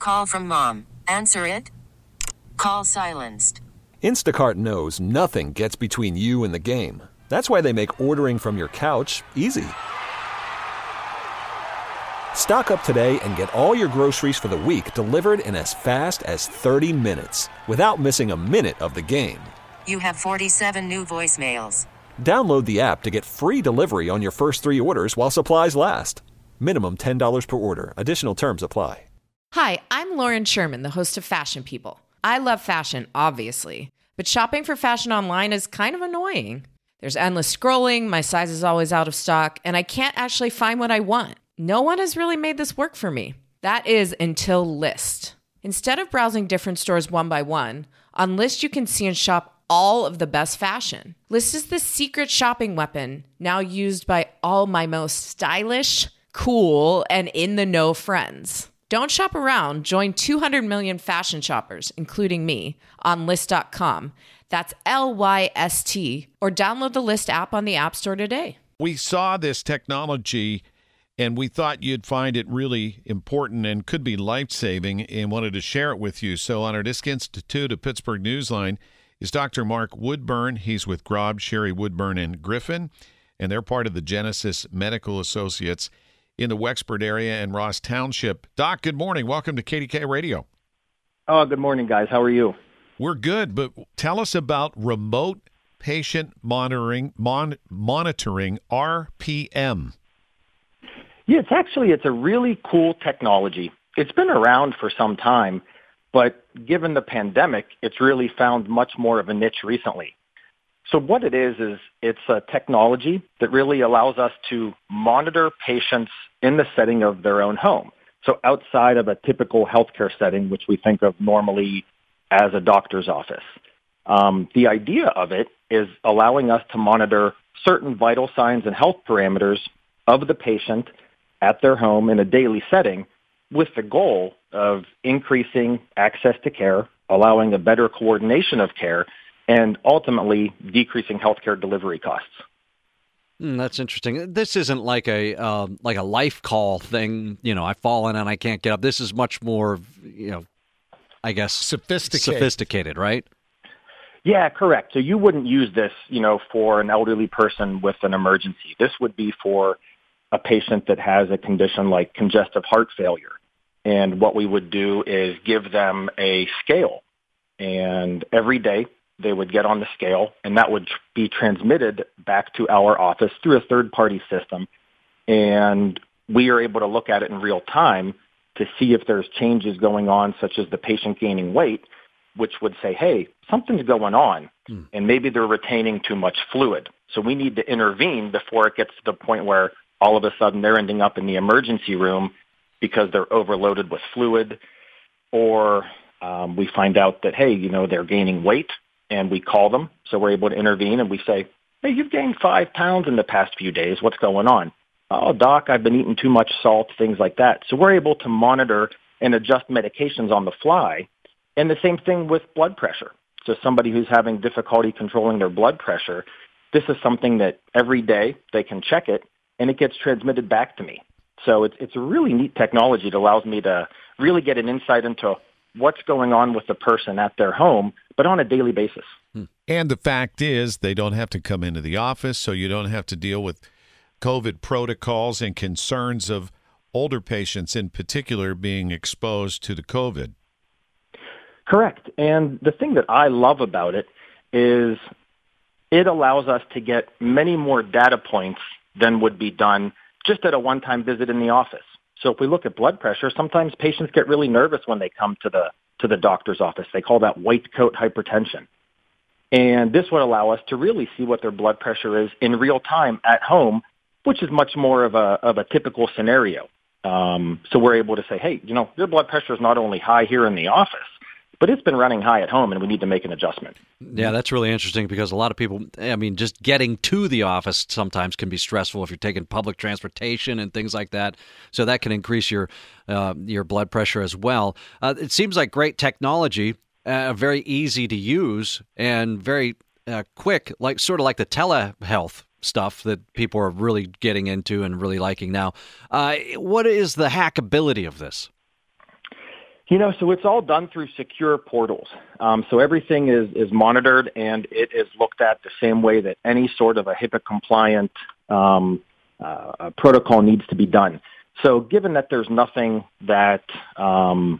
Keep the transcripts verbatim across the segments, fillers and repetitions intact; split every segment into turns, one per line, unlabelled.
Call from mom. Answer it. Call silenced.
Instacart knows nothing gets between you and the game. That's why they make ordering from your couch easy. Stock up today and get all your groceries for the week delivered in as fast as thirty minutes without missing a minute of the game.
You have forty-seven new voicemails.
Download the app to get free delivery on your first three orders while supplies last. Minimum ten dollars per order. Additional terms apply.
Hi, I'm Lauren Sherman, the host of Fashion People. I love fashion, obviously, but shopping for fashion online is kind of annoying. There's endless scrolling, my size is always out of stock, and I can't actually find what I want. No one has really made this work for me. That is until Lyst. Instead of browsing different stores one by one, on Lyst you can see and shop all of the best fashion. Lyst is the secret shopping weapon now used by all my most stylish, cool, and in-the-know friends. Don't shop around. Join two hundred million fashion shoppers, including me, on Lyst dot com. That's L Y S T, or download the Lyst app on the App Store today.
We saw this technology, and we thought you'd find it really important and could be life-saving, and wanted to share it with you. So on our Disc Institute of Pittsburgh Newsline is Doctor Mark Woodburn. He's with Grob, Sherry, Woodburn, and Griffin, and they're part of the Genesis Medical Associates in the Wexford area and Ross Township. Doc, good morning. Welcome to K D K Radio.
Oh, good morning, guys. How are you?
We're good, but tell us about remote patient monitoring, mon- monitoring R P M.
Yeah, it's actually, it's a really cool technology. It's been around for some time, but given the pandemic, it's really found much more of a niche recently. So what it is, is it's a technology that really allows us to monitor patients in the setting of their own home. So outside of a typical healthcare setting, which we think of normally as a doctor's office. Um, the idea of it is allowing us to monitor certain vital signs and health parameters of the patient at their home in a daily setting with the goal of increasing access to care, allowing a better coordination of care, and ultimately decreasing healthcare delivery costs.
Mm, that's interesting. This isn't like a uh, like a life call thing. You know, I've fallen and I can't get up. This is much more, you know, I guess
sophisticated.
Sophisticated, right?
Yeah, correct. So you wouldn't use this, you know, for an elderly person with an emergency. This would be for a patient that has a condition like congestive heart failure. And what we would do is give them a scale, and every day they would get on the scale, and that would be transmitted back to our office through a third-party system. And we are able to look at it in real time to see if there's changes going on, such as the patient gaining weight, which would say, hey, something's going on, hmm. and maybe they're retaining too much fluid. So we need to intervene before it gets to the point where all of a sudden they're ending up in the emergency room because they're overloaded with fluid, or um, we find out that, hey, you know, they're gaining weight, and we call them, so we're able to intervene, and we say, hey, you've gained five pounds in the past few days. What's going on? Oh, doc, I've been eating too much salt, things like that. So we're able to monitor and adjust medications on the fly, and the same thing with blood pressure. So somebody who's having difficulty controlling their blood pressure, this is something that every day they can check it, and it gets transmitted back to me. So it's, it's a really neat technology that allows me to really get an insight into what's going on with the person at their home, but on a daily basis.
And the fact is, they don't have to come into the office, so you don't have to deal with COVID protocols and concerns of older patients in particular being exposed to the COVID.
Correct. And the thing that I love about it is it allows us to get many more data points than would be done just at a one-time visit in the office. So if we look at blood pressure, sometimes patients get really nervous when they come to the to the doctor's office. They call that white coat hypertension. And this would allow us to really see what their blood pressure is in real time at home, which is much more of a of a typical scenario. Um, so we're able to say, hey, you know, your blood pressure is not only high here in the office, but it's been running high at home, and we need to make an adjustment.
Yeah, that's really interesting because a lot of people, I mean, just getting to the office sometimes can be stressful if you're taking public transportation and things like that. So that can increase your uh, your blood pressure as well. Uh, it seems like great technology, uh, very easy to use, and very uh, quick, like sort of like the telehealth stuff that people are really getting into and really liking now. Uh, what is the hackability of this?
You know, so it's all done through secure portals. Um, so everything is, is monitored, and it is looked at the same way that any sort of a HIPAA-compliant um, uh, protocol needs to be done. So given that there's nothing that um,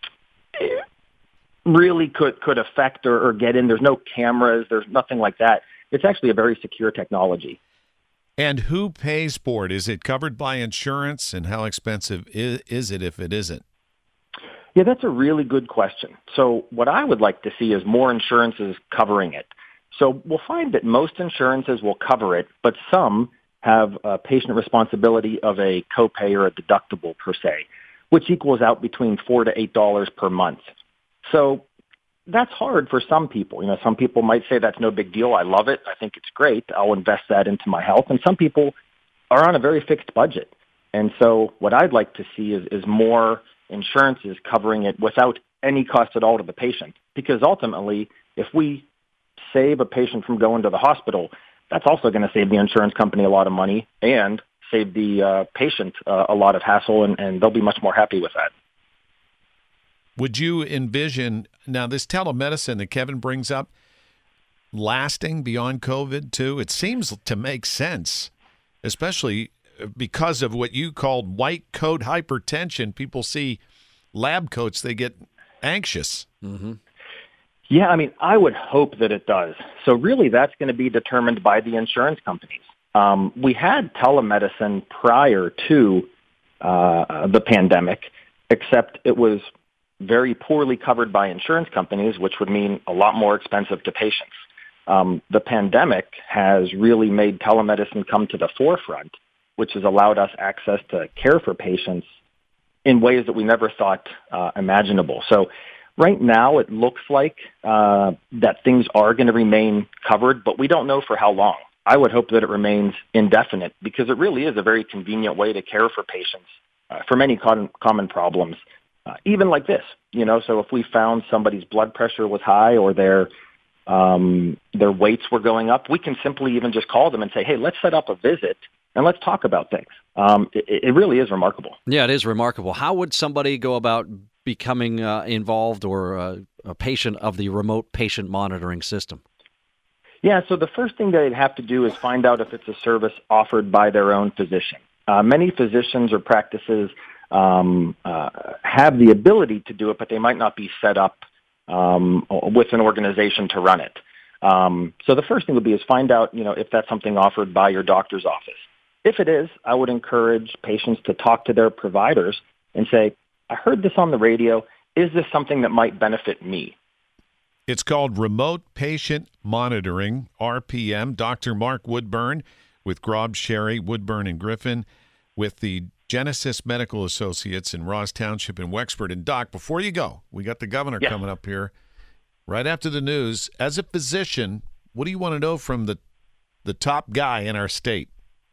really could, could affect or, or get in, there's no cameras, there's nothing like that, it's actually a very secure technology.
And who pays for it? Is it covered by insurance, and how expensive is, is it if it isn't?
Yeah, that's a really good question. So what I would like to see is more insurances covering it. So we'll find that most insurances will cover it, but some have a patient responsibility of a copay or a deductible per se, which equals out between four to eight dollars per month. So that's hard for some people. You know, some people might say that's no big deal. I love it. I think it's great. I'll invest that into my health. And some people are on a very fixed budget. And so what I'd like to see is, is more insurances covering it without any cost at all to the patient. Because ultimately, if we save a patient from going to the hospital, that's also going to save the insurance company a lot of money and save the uh, patient uh, a lot of hassle, and, and they'll be much more happy with that.
Would you envision, now this telemedicine that Kevin brings up, lasting beyond COVID too? It seems to make sense, especially because of what you called white coat hypertension. People see lab coats, they get anxious.
Mm-hmm.
Yeah, I mean, I would hope that it does. So really that's going to be determined by the insurance companies. Um, we had telemedicine prior to uh, the pandemic, except it was very poorly covered by insurance companies, which would mean a lot more expensive to patients. Um, the pandemic has really made telemedicine come to the forefront, which has allowed us access to care for patients in ways that we never thought uh, imaginable. So right now it looks like uh, that things are going to remain covered, but we don't know for how long. I would hope that it remains indefinite because it really is a very convenient way to care for patients uh, for many con- common problems, uh, even like this. You know, so if we found somebody's blood pressure was high or their um, their weights were going up, we can simply even just call them and say, hey, let's set up a visit and let's talk about things. Um, it, it really is remarkable.
Yeah, it is remarkable. How would somebody go about becoming uh, involved or uh, a patient of the remote patient monitoring system?
Yeah, so the first thing they'd have to do is find out if it's a service offered by their own physician. Uh, many physicians or practices um, uh, have the ability to do it, but they might not be set up um, with an organization to run it. Um, so the first thing would be is find out, you know, if that's something offered by your doctor's office. If it is, I would encourage patients to talk to their providers and say, I heard this on the radio. Is this something that might benefit me?
It's called Remote Patient Monitoring, R P M. Doctor Mark Woodburn with Grob, Sherry, Woodburn, and Griffin with the Genesis Medical Associates in Ross Township in Wexford. And Doc, before you go, we got the governor
yes.
coming up here right after the news. As a physician, what do you want to know from the the top guy in our state?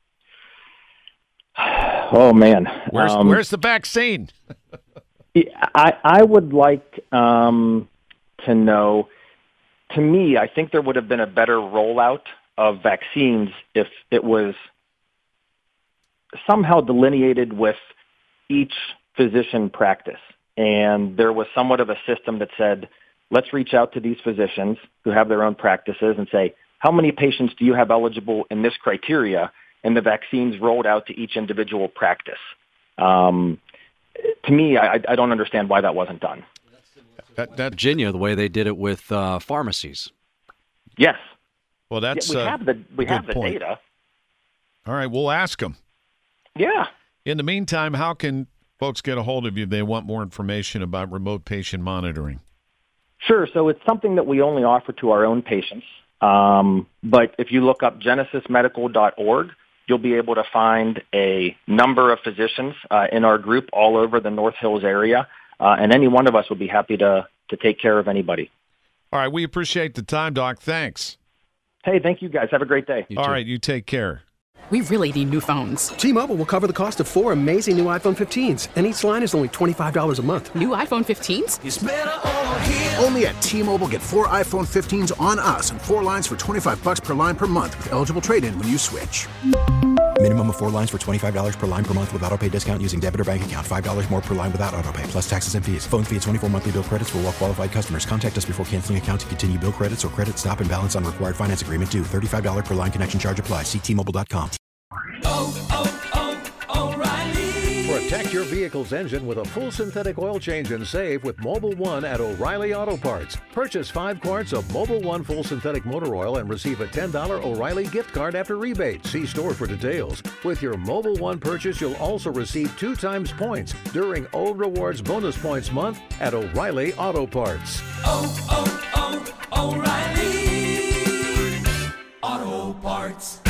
Oh, man.
Where's,
um,
where's the vaccine?
I, I would like um, to know, to me, I think there would have been a better rollout of vaccines if it was somehow delineated with each physician practice. And there was somewhat of a system that said, let's reach out to these physicians who have their own practices and say, how many patients do you have eligible in this criteria? And the vaccines rolled out to each individual practice. Um, to me, I, I don't understand why that wasn't done.
That, that Virginia, the way they did it with uh, pharmacies.
Yes.
Well, that's
yeah, we
uh,
have the we have the
point.
data.
All right, we'll ask them.
Yeah.
In the meantime, how can folks get a hold of you if they want more information about remote patient monitoring?
Sure. So it's something that we only offer to our own patients. Um, but if you look up genesis medical dot org, you'll be able to find a number of physicians uh, in our group all over the North Hills area, uh, and any one of us would be happy to to take care of anybody.
All right, we appreciate the time, Doc. Thanks.
Hey, thank you guys. Have a great day.
You
all
too.
right, you take care.
We really need new phones.
T-Mobile will cover the cost of four amazing new iPhone fifteens, and each line is only twenty-five dollars a month.
New iPhone fifteens?
It's better over here. Only at T-Mobile, get four iPhone fifteens on us and four lines for twenty-five dollars per line per month with eligible trade-in when you switch.
Minimum of four lines for twenty-five dollars per line per month with autopay discount using debit or bank account. five dollars more per line without autopay, plus taxes and fees. Phone fee at twenty-four monthly bill credits for well-qualified customers. Contact us before canceling account to continue bill credits or credit stop and balance on required finance agreement due. thirty-five dollars per line connection charge applies. See T Mobile dot com.
Oh, oh, oh, O'Reilly. Protect your vehicle's engine with a full synthetic oil change and save with Mobil one at O'Reilly Auto Parts. Purchase five quarts of Mobil one full synthetic motor oil and receive a ten dollars O'Reilly gift card after rebate. See store for details. With your Mobil one purchase, you'll also receive two times points during O Rewards Bonus Points Month at O'Reilly Auto Parts.
Oh, oh, oh, O'Reilly Auto Parts.